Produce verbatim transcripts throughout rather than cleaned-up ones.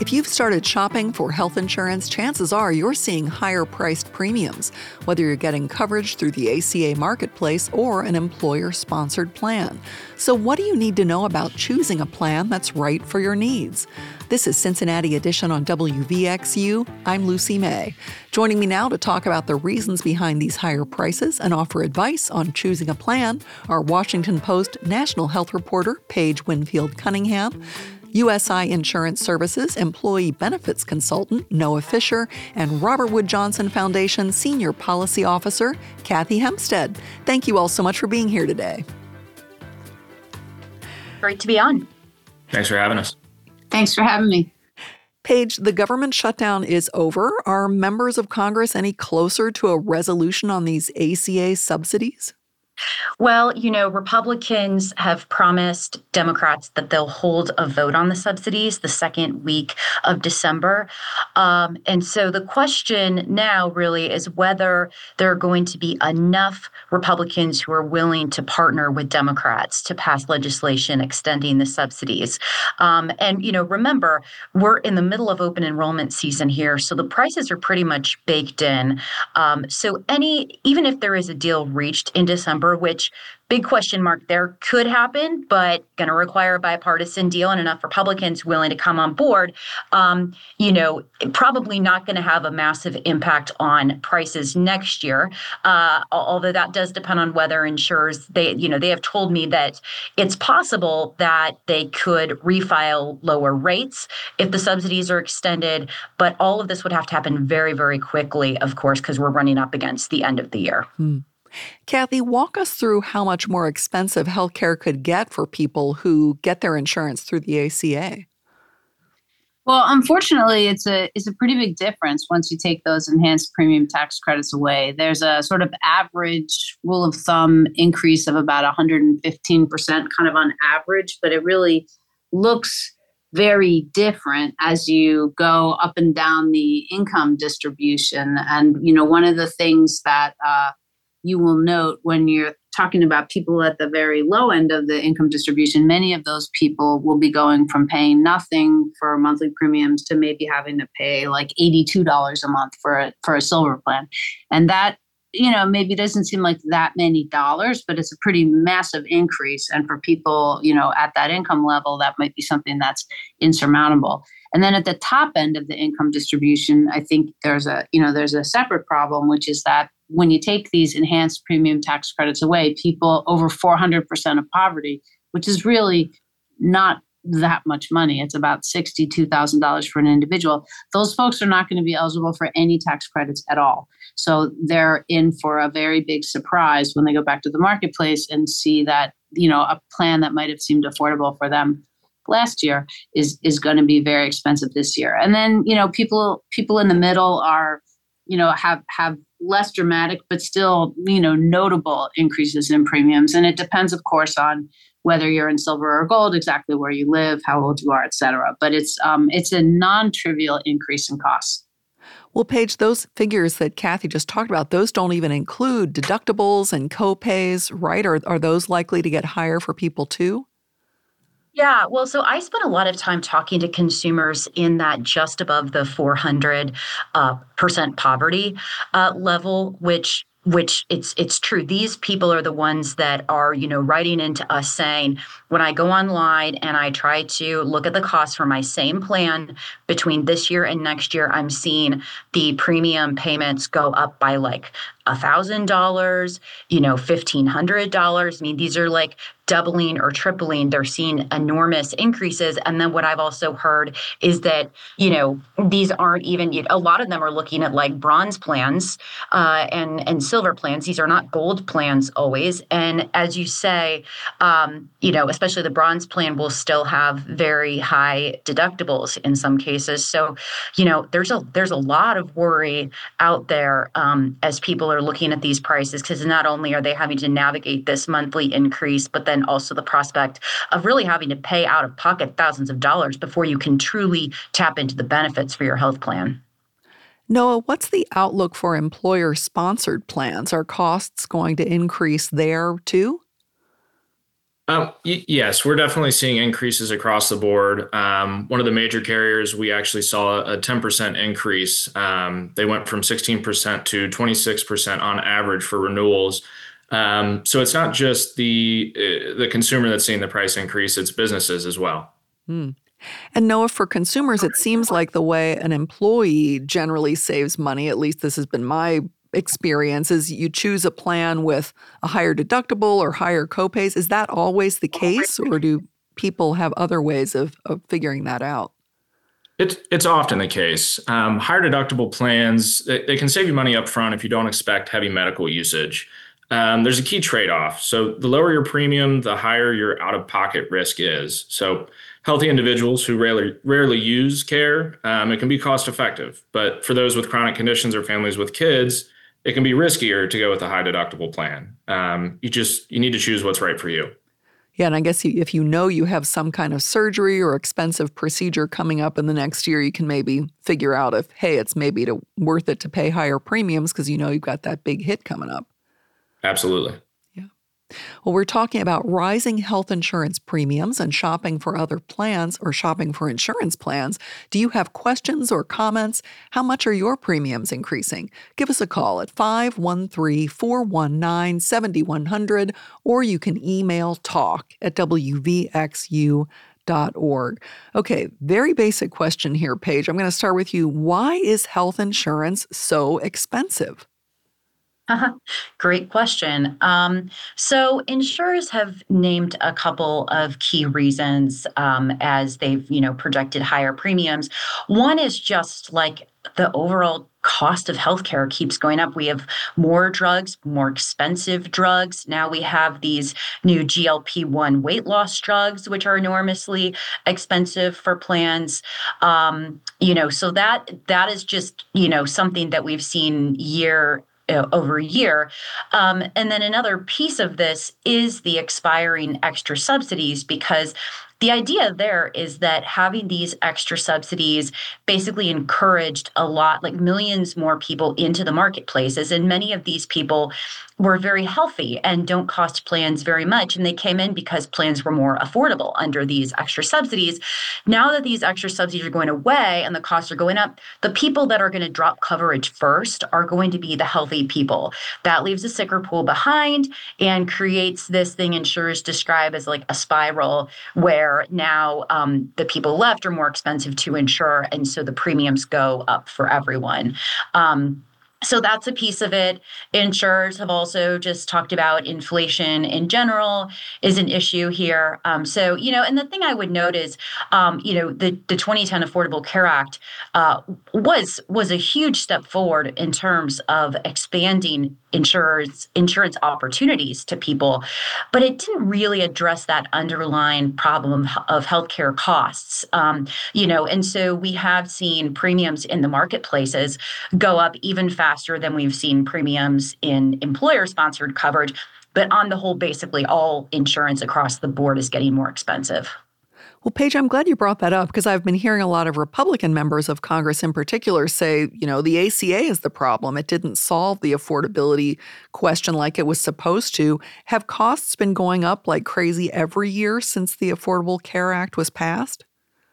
If you've started shopping for health insurance, chances are you're seeing higher priced premiums, whether you're getting coverage through the A C A Marketplace or an employer-sponsored plan. So what do you need to know about choosing a plan that's right for your needs? This is Cincinnati Edition on W V X U. I'm Lucy May. Joining me now to talk about the reasons behind these higher prices and offer advice on choosing a plan are Washington Post national health reporter Paige Winfield Cunningham, U S I Insurance Services Employee Benefits Consultant Noah Fisher, and Robert Wood Johnson Foundation Senior Policy Officer Kathy Hempstead. Thank you all so much for being here today. Great to be on. Thanks for having us. Thanks for having me. Paige, the government shutdown is over. Are members of Congress any closer to a resolution on these A C A subsidies? Well, you know, Republicans have promised Democrats that they'll hold a vote on the subsidies the second week of December. Um, and so the question now really is whether there are going to be enough Republicans who are willing to partner with Democrats to pass legislation extending the subsidies. Um, and, you know, remember, we're in the middle of open enrollment season here, so the prices are pretty much baked in. Um, so any, even if there is a deal reached in December, which big question mark there could happen, but going to require a bipartisan deal and enough Republicans willing to come on board, um, you know, probably not going to have a massive impact on prices next year. Uh, although that does depend on whether insurers, they, you know, they have told me that it's possible that they could refile lower rates if the subsidies are extended. But all of this would have to happen very, very quickly, of course, because we're running up against the end of the year. Hmm. Kathy, walk us through how much more expensive healthcare could get for people who get their insurance through the A C A. Well, unfortunately, it's a it's a pretty big difference once you take those enhanced premium tax credits away. There's a sort of average rule of thumb increase of about one hundred fifteen percent kind of on average, but it really looks very different as you go up and down the income distribution. And, you know, one of the things that uh, you will note when you're talking about people at the very low end of the income distribution, many of those people will be going from paying nothing for monthly premiums to maybe having to pay like eighty-two dollars a month for a, for a silver plan. And that, you know, maybe doesn't seem like that many dollars, but it's a pretty massive increase. And for people, you know, at that income level, that might be something that's insurmountable. And then at the top end of the income distribution, I think there's a, you know, there's a separate problem, which is that when you take these enhanced premium tax credits away, people over four hundred percent of poverty, which is really not that much money. It's about sixty-two thousand dollars for an individual. Those folks are not going to be eligible for any tax credits at all. So they're in for a very big surprise when they go back to the marketplace and see that, you know, a plan that might have seemed affordable for them last year is is going to be very expensive this year. And then, you know, people people in the middle are, you know, have have less dramatic, but still, you know, notable increases in premiums. And it depends, of course, on whether you're in silver or gold, exactly where you live, how old you are, et cetera. But it's um, it's a non-trivial increase in costs. Well, Paige, those figures that Kathy just talked about, those don't even include deductibles and co-pays, right? Are, are those likely to get higher for people too? Yeah, well, so I spent a lot of time talking to consumers in that just above the four hundred uh, percent poverty uh, level, which which it's it's true. These people are the ones that are, you know, writing into us saying, when I go online and I try to look at the cost for my same plan between this year and next year, I'm seeing the premium payments go up by like one thousand dollars, you know, fifteen hundred dollars. I mean, these are like doubling or tripling. They're seeing enormous increases. And then what I've also heard is that, you know, these aren't even, a lot of them are looking at like bronze plans uh, and, and silver plans. These are not gold plans always. And as you say, um, you know, especially the bronze plan will still have very high deductibles in some cases. So, you know, there's a, there's a lot of worry out there um, as people are looking at these prices, because not only are they having to navigate this monthly increase, but then also the prospect of really having to pay out of pocket thousands of dollars before you can truly tap into the benefits for your health plan. Noah, what's the outlook for employer-sponsored plans? Are costs going to increase there too? Um, y- yes, we're definitely seeing increases across the board. Um, one of the major carriers, we actually saw a ten percent increase. Um, they went from sixteen percent to twenty-six percent on average for renewals. Um, so it's not just the uh, the consumer that's seeing the price increase; it's businesses as well. Hmm. And Noah, for consumers, it seems like the way an employee generally saves money, at least this has been my experience, is you choose a plan with a higher deductible or higher copays. Is that always the case, or do people have other ways of, of figuring that out? It's it's often the case. Um, higher deductible plans they, they can save you money up front if you don't expect heavy medical usage. Um, there's a key trade-off. So the lower your premium, the higher your out-of-pocket risk is. So healthy individuals who rarely rarely use care, um, it can be cost-effective. But for those with chronic conditions or families with kids, it can be riskier to go with a high deductible plan. Um, you just you need to choose what's right for you. Yeah, and I guess you, if you know you have some kind of surgery or expensive procedure coming up in the next year, you can maybe figure out if, hey, it's maybe to, worth it to pay higher premiums because you know you've got that big hit coming up. Absolutely. Yeah. Well, we're talking about rising health insurance premiums and shopping for other plans or shopping for insurance plans. Do you have questions or comments? How much are your premiums increasing? Give us a call at five one three, four one nine, seven one zero zero, or you can email talk at w v x u dot org. Okay, very basic question here, Paige. I'm going to start with you. Why is health insurance so expensive? Great question. Um, so insurers have named a couple of key reasons um, as they've, you know, projected higher premiums. One is just like the overall cost of healthcare keeps going up. We have more drugs, more expensive drugs. Now we have these new G L P one weight loss drugs, which are enormously expensive for plans. Um, you know, so that that is just, you know, something that we've seen year uh, over year. Um, and then another piece of this is the expiring extra subsidies, because the idea there is that having these extra subsidies basically encouraged a lot, like millions more people into the marketplaces. And many of these people were very healthy and don't cost plans very much. And they came in because plans were more affordable under these extra subsidies. Now that these extra subsidies are going away and the costs are going up, the people that are going to drop coverage first are going to be the healthy people. That leaves a sicker pool behind and creates this thing insurers describe as like a spiral where now um, the people left are more expensive to insure, and so the premiums go up for everyone. Um, So that's a piece of it. Insurers have also just talked about inflation in general is an issue here. Um, so, you know, and the thing I would note is, um, you know, the, the twenty ten Affordable Care Act uh, was was a huge step forward in terms of expanding insurers insurance opportunities to people, but it didn't really address that underlying problem of healthcare costs. Um, you know, and so we have seen premiums in the marketplaces go up even faster than we've seen premiums in employer-sponsored coverage. But on the whole, basically all insurance across the board is getting more expensive. Well, Paige, I'm glad you brought that up because I've been hearing a lot of Republican members of Congress in particular say, you know, the A C A is the problem. It didn't solve the affordability question like it was supposed to. Have costs been going up like crazy every year since the Affordable Care Act was passed?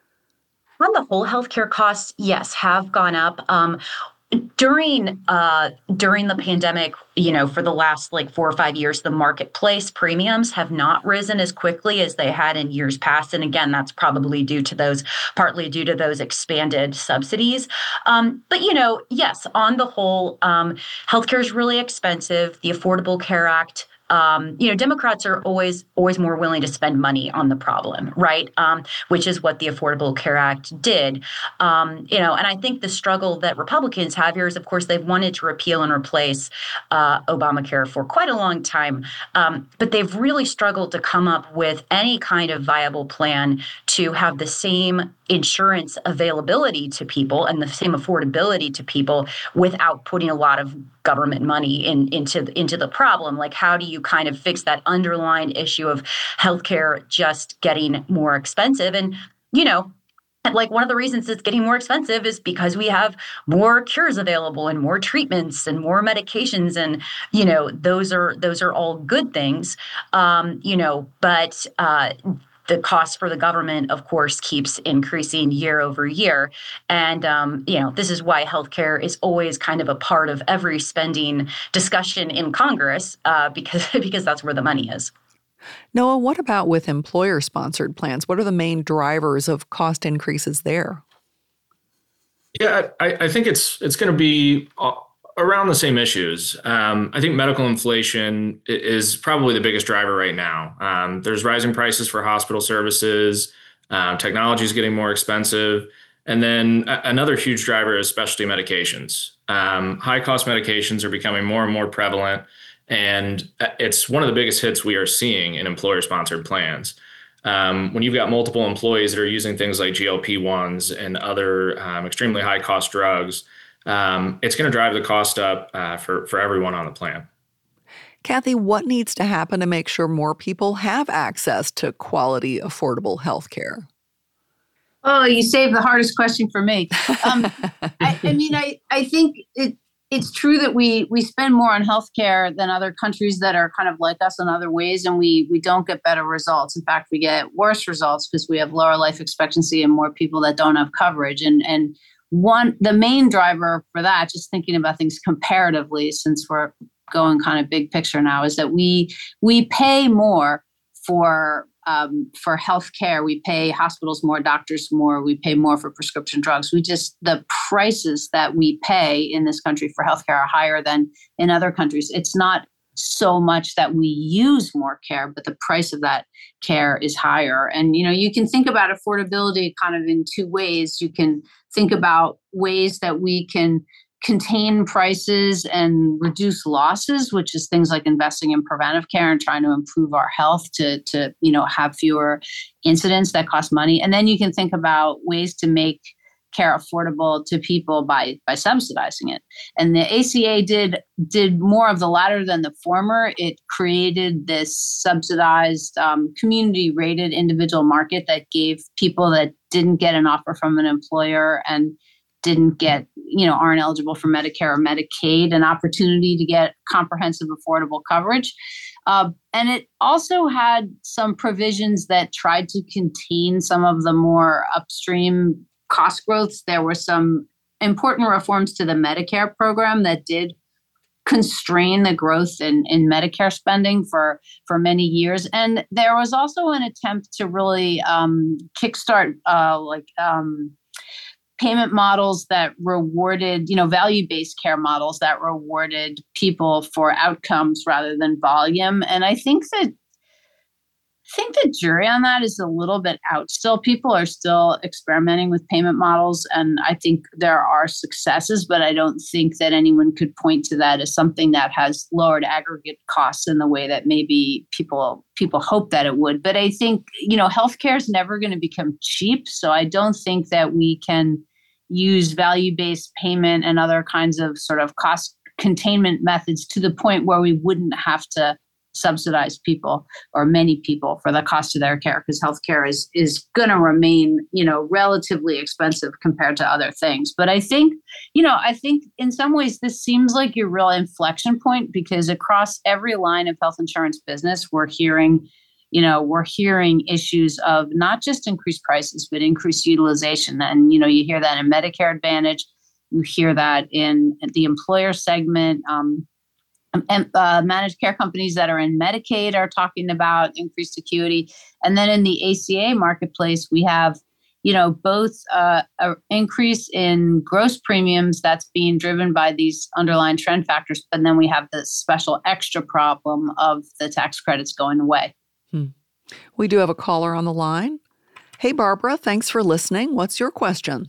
On the whole, healthcare costs, yes, have gone up. Um, During uh, during the pandemic, you know, for the last like four or five years, the marketplace premiums have not risen as quickly as they had in years past. And again, that's probably due to those, partly due to those expanded subsidies. Um, but, you know, yes, on the whole, um, healthcare is really expensive. The Affordable Care Act, Um, you know, Democrats are always always more willing to spend money on the problem, right? Um, which is what the Affordable Care Act did. Um, you know, and I think the struggle that Republicans have here is, of course, they've wanted to repeal and replace uh, Obamacare for quite a long time, um, but they've really struggled to come up with any kind of viable plan to have the same insurance availability to people and the same affordability to people without putting a lot of government money in, into, into the problem. Like, how do you kind of fix that underlying issue of healthcare just getting more expensive? And, you know, like one of the reasons it's getting more expensive is because we have more cures available and more treatments and more medications, and you know those are those are all good things, um, you know. But uh, the cost for the government, of course, keeps increasing year over year, and um, you know this is why healthcare is always kind of a part of every spending discussion in Congress, uh, because because that's where the money is. Noah, what about with employer-sponsored plans? What are the main drivers of cost increases there? Yeah, I, I think it's it's going to be around the same issues. Um, I think medical inflation is probably the biggest driver right now. Um, there's rising prices for hospital services. Uh, technology is getting more expensive. And then a- another huge driver is specialty medications. Um, high-cost medications are becoming more and more prevalent. And it's one of the biggest hits we are seeing in employer-sponsored plans. Um, when you've got multiple employees that are using things like G L P ones and other um, extremely high-cost drugs, um, it's going to drive the cost up uh, for, for everyone on the plan. Kathy, what needs to happen to make sure more people have access to quality, affordable health care? Oh, you saved the hardest question for me. Um, I, I mean, I, I think it, it's true that we we spend more on healthcare than other countries that are kind of like us in other ways, and we we don't get better results. In fact, we get worse results because we have lower life expectancy and more people that don't have coverage. And and one the main driver for that, just thinking about things comparatively, since we're going kind of big picture now, is that we we pay more for um, for healthcare. We pay hospitals more, doctors more. We pay more for prescription drugs. We just the prices that we pay in this country for healthcare are higher than in other countries. It's not so much that we use more care, but the price of that care is higher. And you know, you can think about affordability kind of in two ways. You can think about ways that we can contain prices and reduce losses, which is things like investing in preventive care and trying to improve our health to, to you know, have fewer incidents that cost money. And then you can think about ways to make care affordable to people by by subsidizing it. And the A C A did did more of the latter than the former. It created this subsidized, um, community-rated individual market that gave people that didn't get an offer from an employer and didn't get, you know, aren't eligible for Medicare or Medicaid, an opportunity to get comprehensive, affordable coverage. Uh, and it also had some provisions that tried to contain some of the more upstream cost growths. There were some important reforms to the Medicare program that did constrain the growth in, in Medicare spending for, for many years. And there was also an attempt to really um, kickstart uh, like um, payment models that rewarded, you know, value-based care models that rewarded people for outcomes rather than volume. And I think that I think the jury on that is a little bit out still. People are still experimenting with payment models, and I think there are successes, but I don't think that anyone could point to that as something that has lowered aggregate costs in the way that maybe people people hope that it would. But I think, you know, healthcare is never going to become cheap, so I don't think that we can use value-based payment and other kinds of sort of cost containment methods to the point where we wouldn't have to subsidize people or many people for the cost of their care, because healthcare is is going to remain, you know, relatively expensive compared to other things. But I think, you know, I think in some ways this seems like your real inflection point, because across every line of health insurance business, we're hearing, you know, we're hearing issues of not just increased prices, but increased utilization. And, you know, you hear that in Medicare Advantage, you hear that in the employer segment. Um, And uh, managed care companies that are in Medicaid are talking about increased acuity. And then in the A C A marketplace, we have, you know, both uh, an increase in gross premiums that's being driven by these underlying trend factors, but then we have the special extra problem of the tax credits going away. Hmm. We do have a caller on the line. Hey, Barbara, thanks for listening. What's your question?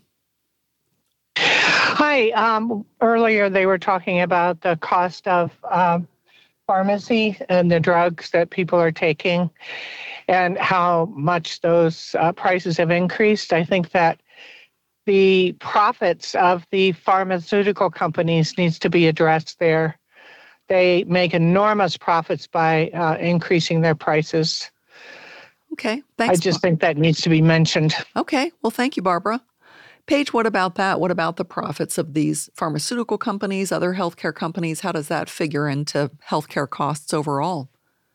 Hi. Um, earlier, they were talking about the cost of um, pharmacy and the drugs that people are taking and how much those uh, prices have increased. I think that the profits of the pharmaceutical companies needs to be addressed there. They make enormous profits by uh, increasing their prices. Okay, thanks. I just think that needs to be mentioned. Okay, well, thank you, Barbara. Paige, what about that? What about the profits of these pharmaceutical companies, other healthcare companies? How does that figure into healthcare costs overall?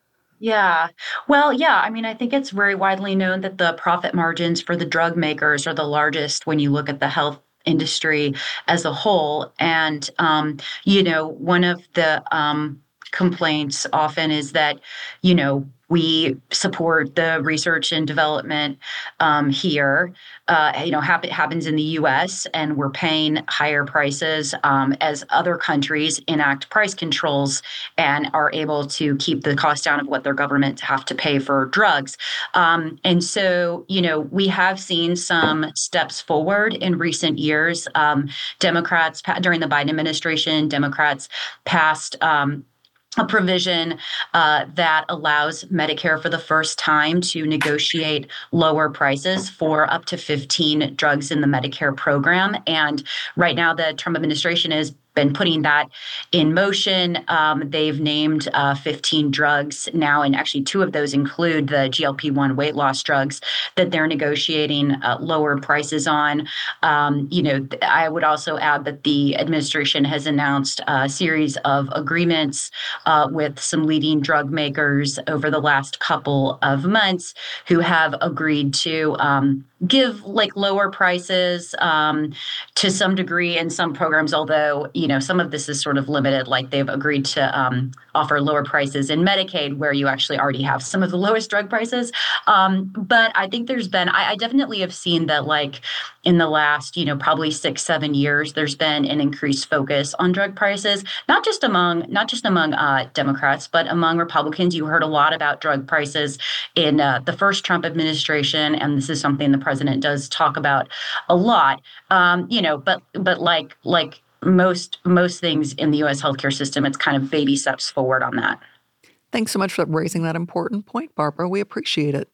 Yeah. Well, yeah. I mean, I think it's very widely known that the profit margins for the drug makers are the largest when you look at the health industry as a whole. And, um, you know, one of the um, complaints often is that, you know, we support the research and development um, here. Uh, you know, happen, happens in the U S, and we're paying higher prices um, as other countries enact price controls and are able to keep the cost down of what their governments have to pay for drugs. Um, and so, you know, we have seen some steps forward in recent years. Um, Democrats, during the Biden administration, Democrats passed um, a provision uh, that allows Medicare for the first time to negotiate lower prices for up to fifteen drugs in the Medicare program. And right now, the Trump administration has been putting that in motion. Um, they've named uh, fifteen drugs now, and actually two of those include the G L P one weight loss drugs that they're negotiating uh, lower prices on. Um, you know, I would also add that the administration has announced a series of agreements uh, with some leading drug makers over the last couple of months who have agreed to um, give like lower prices um, to some degree in some programs, although, you know, some of this is sort of limited, like they've agreed to um, offer lower prices in Medicaid, where you actually already have some of the lowest drug prices. Um, but I think there's been, I, I definitely have seen that, like in the last, you know, probably six, seven years, there's been an increased focus on drug prices, not just among, not just among uh, Democrats, but among Republicans. You heard a lot about drug prices in uh, the first Trump administration, and this is something the president does talk about a lot. Um, you know, but but like like most most things in the U S healthcare system, it's kind of baby steps forward on that. Thanks so much for raising that important point, Barbara. We appreciate it.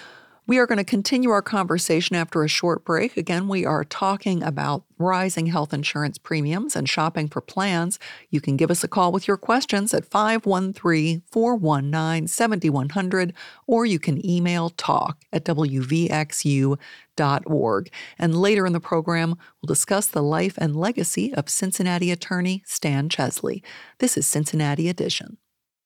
We are going to continue our conversation after a short break. Again, we are talking about rising health insurance premiums and shopping for plans. You can give us a call with your questions at five one three, four one nine, seven one zero zero, or you can email talk at w v x u dot org. And later in the program, we'll discuss the life and legacy of Cincinnati attorney Stan Chesley. This is Cincinnati Edition.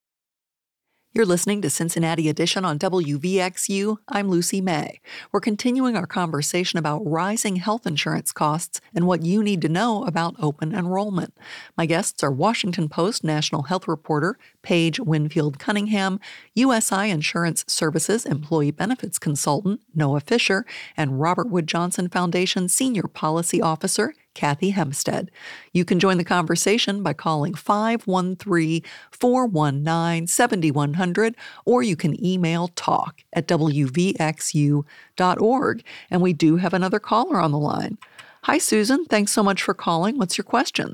You're listening to Cincinnati Edition on W V X U. I'm Lucy May. We're continuing our conversation about rising health insurance costs and what you need to know about open enrollment. My guests are Washington Post national health reporter Paige Winfield Cunningham, U S I Insurance Services employee benefits consultant Noah Fisher, and Robert Wood Johnson Foundation senior policy officer Kathy Hempstead. You can join the conversation by calling five one three, four one nine, seven one zero zero, or you can email talk at w v x u dot org. And we do have another caller on the line. Hi, Susan. Thanks so much for calling. What's your question?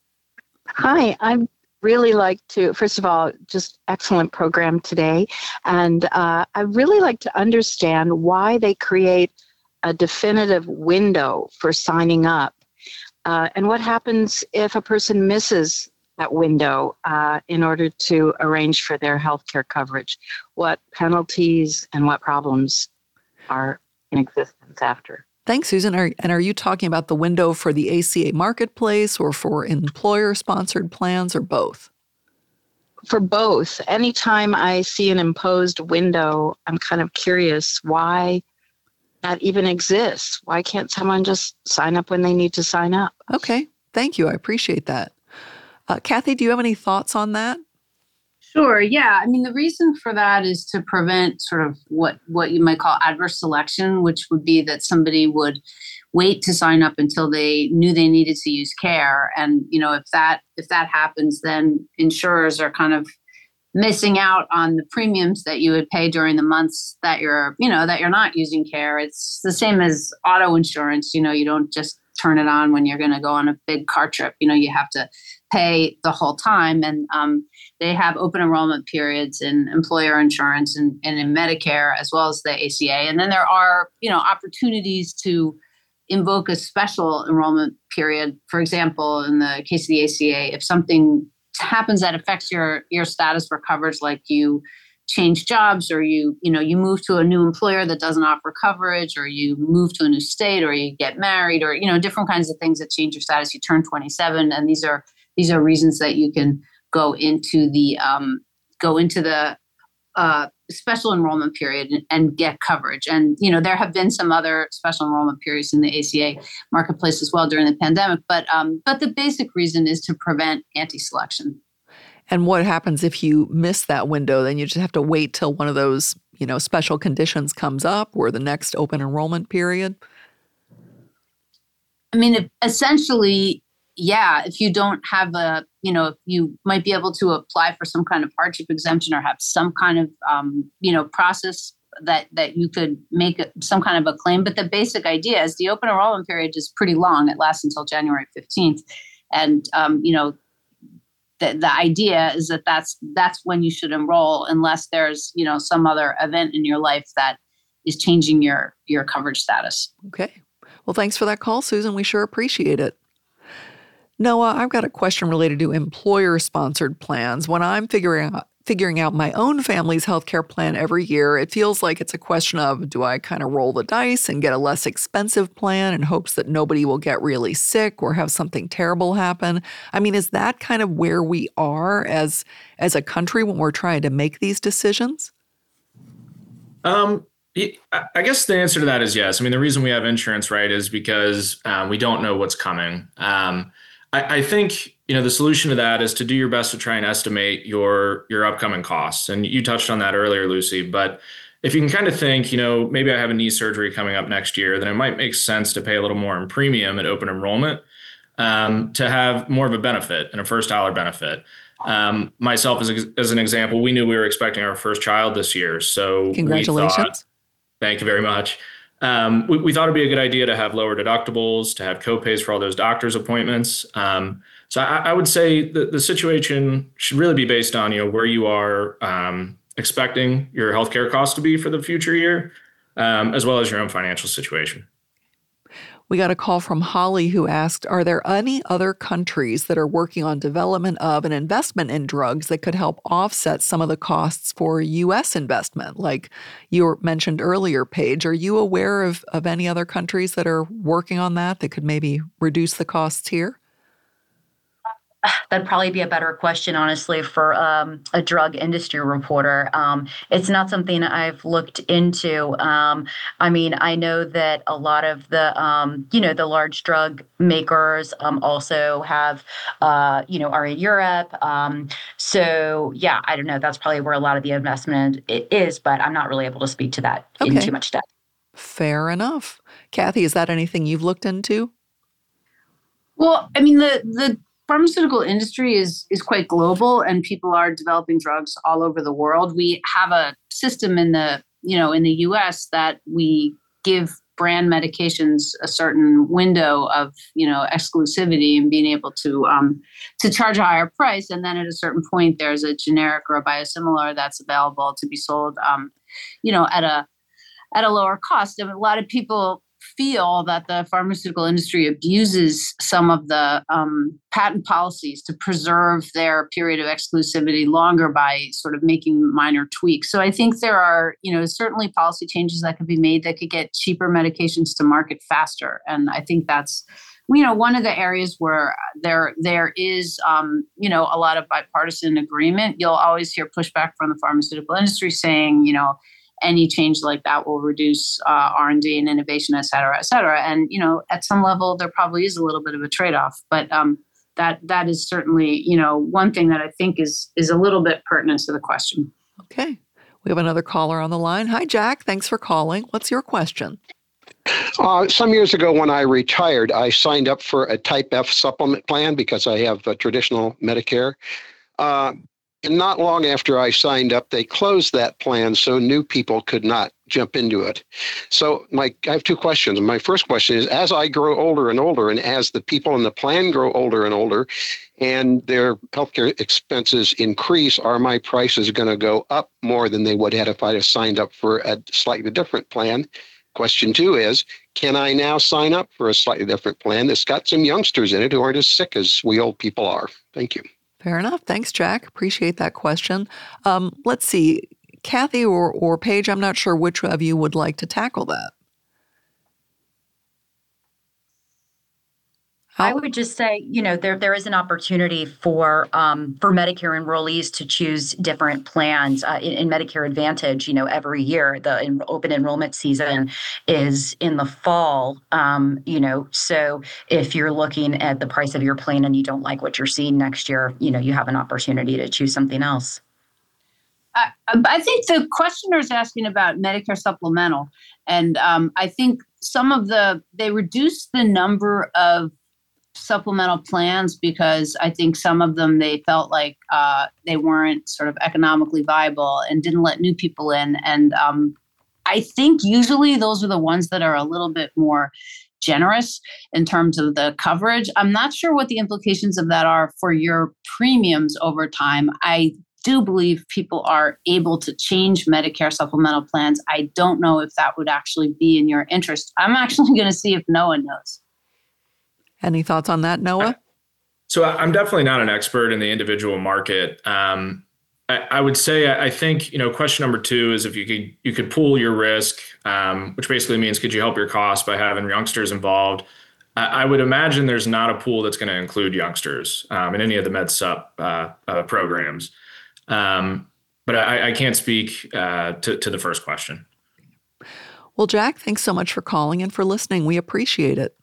Hi, I'd really like to, first of all, just excellent program today. And uh, I'd really like to understand why they create a definitive window for signing up. Uh, and what happens if a person misses that window uh, in order to arrange for their health care coverage? What penalties and what problems are in existence after? Thanks, Susan. Are, and are you talking about the window for the A C A marketplace or for employer-sponsored plans, or both? For both. Anytime I see an imposed window, I'm kind of curious why that even exists. Why can't someone just sign up when they need to sign up? Okay. Thank you. I appreciate that. Uh, Kathy, do you have any thoughts on that? Sure. Yeah. I mean, the reason for that is to prevent sort of what, what you might call adverse selection, which would be that somebody would wait to sign up until they knew they needed to use care. And, you know, if that if that happens, then insurers are kind of missing out on the premiums that you would pay during the months that you're, you know, that you're not using care. It's the same as auto insurance. You know, you don't just turn it on when you're going to go on a big car trip. You know, you have to pay the whole time. And um, they have open enrollment periods in employer insurance and, and in Medicare, as well as the A C A. And then there are, you know, opportunities to invoke a special enrollment period. For example, in the case of the A C A, if something happens that affects your your status for coverage, like you change jobs, or you, you know, you move to a new employer that doesn't offer coverage, or you move to a new state, or you get married, or, you know, different kinds of things that change your status. You turn twenty-seven, and these are these are reasons that you can go into the um, go into the uh, special enrollment period and, and get coverage. And, you know, there have been some other special enrollment periods in the A C A marketplace as well during the pandemic. But um, but the basic reason is to prevent anti-selection. And what happens if you miss that window? Then you just have to wait till one of those, you know, special conditions comes up, or the next open enrollment period? I mean, if, essentially, yeah, if you don't have a, you know, if you might be able to apply for some kind of hardship exemption or have some kind of, um, you know, process that that you could make a, some kind of a claim. But the basic idea is the open enrollment period is pretty long. It lasts until January fifteenth. And, um, you know, The, the idea is that that's that's when you should enroll, unless there's, you know, some other event in your life that is changing your your coverage status. Okay. Well, thanks for that call, Susan. We sure appreciate it. Noah, I've got a question related to employer-sponsored plans. When I'm figuring out figuring out my own family's healthcare plan every year, it feels like it's a question of, do I kind of roll the dice and get a less expensive plan in hopes that nobody will get really sick or have something terrible happen? I mean, is that kind of where we are as as a country when we're trying to make these decisions? Um, I guess the answer to that is yes. I mean, the reason we have insurance, right, is because uh, we don't know what's coming. Um, I, I think, you know, the solution to that is to do your best to try and estimate your your upcoming costs. And you touched on that earlier, Lucy. But if you can kind of think, you know, maybe I have a knee surgery coming up next year, then it might make sense to pay a little more in premium at open enrollment um, to have more of a benefit and a first dollar benefit. Um, myself, as, a, as an example, we knew we were expecting our first child this year. So congratulations. We thought, thank you very much. Um, we, we thought it'd be a good idea to have lower deductibles, to have copays for all those doctor's appointments. Um, so I, I would say that the situation should really be based on, you know, where you are um, expecting your healthcare costs to be for the future year, um, as well as your own financial situation. We got a call from Holly who asked, are there any other countries that are working on development of an investment in drugs that could help offset some of the costs for U S investment? Like you mentioned earlier, Paige, are you aware of, of any other countries that are working on that that could maybe reduce the costs here? That'd probably be a better question, honestly, for um, a drug industry reporter. Um, it's not something I've looked into. Um, I mean, I know that a lot of the, um, you know, the large drug makers um, also have, uh, you know, are in Europe. Um, so, yeah, I don't know. That's probably where a lot of the investment is, but I'm not really able to speak to that okay. in too much depth. Fair enough. Kathy, is that anything you've looked into? Well, I mean, the the pharmaceutical industry is is quite global, and people are developing drugs all over the world. We have a system in the, you know, in the U S that we give brand medications a certain window of, you know, exclusivity and being able to um, to charge a higher price. And then at a certain point, there's a generic or a biosimilar that's available to be sold, um, you know, at a at a lower cost. And a lot of people feel that the pharmaceutical industry abuses some of the um, patent policies to preserve their period of exclusivity longer by sort of making minor tweaks. So I think there are, you know, certainly policy changes that could be made that could get cheaper medications to market faster. And I think that's, you know, one of the areas where there there is, um, you know, a lot of bipartisan agreement. You'll always hear pushback from the pharmaceutical industry saying, you know, any change like that will reduce uh, R and D and innovation, et cetera, et cetera. And, you know, at some level, there probably is a little bit of a trade-off. But um, that that is certainly, you know, one thing that I think is is a little bit pertinent to the question. Okay. We have another caller on the line. Hi, Jack. Thanks for calling. What's your question? Uh, some years ago when I retired, I signed up for a Type F supplement plan because I have a traditional Medicare. Uh, And not long after I signed up, they closed that plan so new people could not jump into it. So my, I have two questions. My first question is, as I grow older and older, and as the people in the plan grow older and older, and their healthcare expenses increase, are my prices going to go up more than they would have if I'd have signed up for a slightly different plan? Question two is, can I now sign up for a slightly different plan that's got some youngsters in it who aren't as sick as we old people are? Thank you. Fair enough. Thanks, Jack. Appreciate that question. Um, let's see. Kathy or, or Paige, I'm not sure which of you would like to tackle that. I would just say, you know, there there is an opportunity for um, for Medicare enrollees to choose different plans uh, in, in Medicare Advantage. You know, every year the en- open enrollment season is in the fall. Um, you know, so if you're looking at the price of your plan and you don't like what you're seeing next year, you know, you have an opportunity to choose something else. I, I think the questioner is asking about Medicare supplemental, and um, I think some of the they reduced the number of supplemental plans because I think some of them they felt like uh, they weren't sort of economically viable and didn't let new people in. And um, I think usually those are the ones that are a little bit more generous in terms of the coverage. I'm not sure what the implications of that are for your premiums over time. I do believe people are able to change Medicare supplemental plans. I don't know if that would actually be in your interest. I'm actually going to see if Noah knows. Any thoughts on that, Noah? So I'm definitely not an expert in the individual market. Um, I, I would say I think you know question number two is if you could you could pool your risk, um, which basically means could you help your costs by having youngsters involved? I, I would imagine there's not a pool that's going to include youngsters um, in any of the MedSup uh, uh, programs. Um, but I, I can't speak uh, to, to the first question. Well, Jack, thanks so much for calling and for listening. We appreciate it.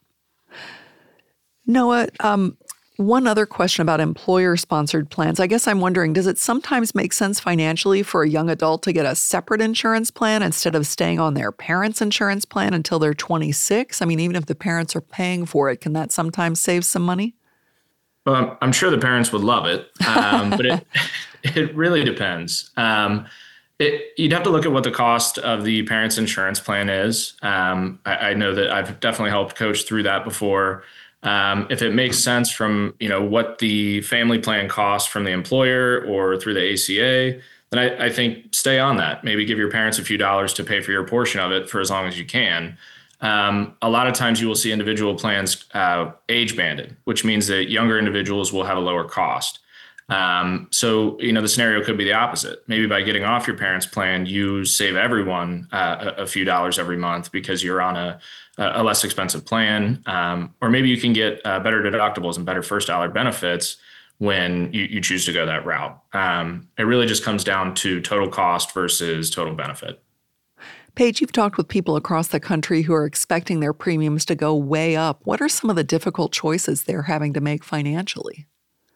Noah, um, one other question about employer-sponsored plans. I guess I'm wondering, does it sometimes make sense financially for a young adult to get a separate insurance plan instead of staying on their parents' insurance plan until they're twenty-six? I mean, even if the parents are paying for it, can that sometimes save some money? Well, I'm sure the parents would love it, um, but it it really depends. Um, it, you'd have to look at what the cost of the parents' insurance plan is. Um, I, I know that I've definitely helped coach through that before. Um, if it makes sense from, you know, what the family plan costs from the employer or through the A C A, then I, I think stay on that. Maybe give your parents a few dollars to pay for your portion of it for as long as you can. Um, a lot of times you will see individual plans uh, age banded, which means that younger individuals will have a lower cost. Um, so, you know, the scenario could be the opposite. Maybe by getting off your parents' plan, you save everyone uh, a, a few dollars every month because you're on a, a less expensive plan. Um, or maybe you can get uh, better deductibles and better first dollar benefits when you, you choose to go that route. Um, it really just comes down to total cost versus total benefit. Paige, you've talked with people across the country who are expecting their premiums to go way up. What are some of the difficult choices they're having to make financially?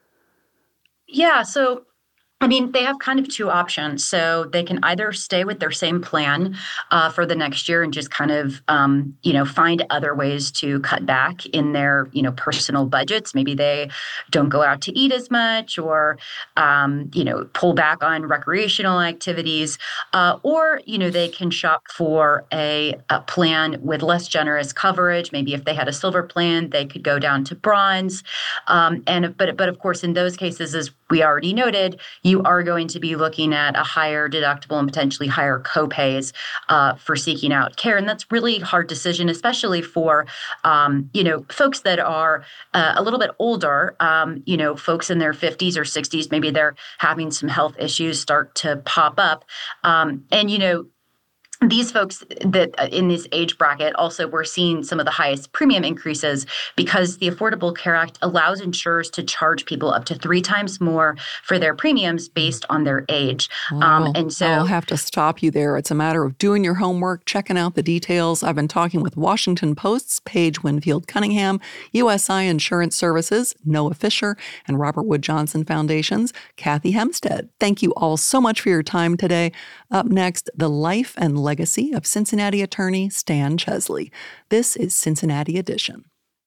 Yeah, so I mean, they have kind of two options. So they can either stay with their same plan uh, for the next year and just kind of, um, you know, find other ways to cut back in their, you know, personal budgets. Maybe they don't go out to eat as much or, um, you know, pull back on recreational activities. Uh, or, you know, they can shop for a, a plan with less generous coverage. Maybe if they had a silver plan, they could go down to bronze. Um, and but but of course, in those cases, as we already noted, you are going to be looking at a higher deductible and potentially higher copays uh, for seeking out care. And that's really hard decision, especially for, um, you know, folks that are uh, a little bit older, um, you know, folks in their fifties or sixties, maybe they're having some health issues start to pop up. Um, and, you know, these folks that in this age bracket also we're seeing some of the highest premium increases because the Affordable Care Act allows insurers to charge people up to three times more for their premiums based on their age. Well, um, and so I'll have to stop you there. It's a matter of doing your homework, checking out the details. I've been talking with Washington Post's Paige Winfield Cunningham, U S I Insurance Services, Noah Fisher, and Robert Wood Johnson Foundation's Kathy Hempstead. Thank you all so much for your time today. Up next, the life and legacy of Cincinnati attorney Stan Chesley. This is Cincinnati Edition.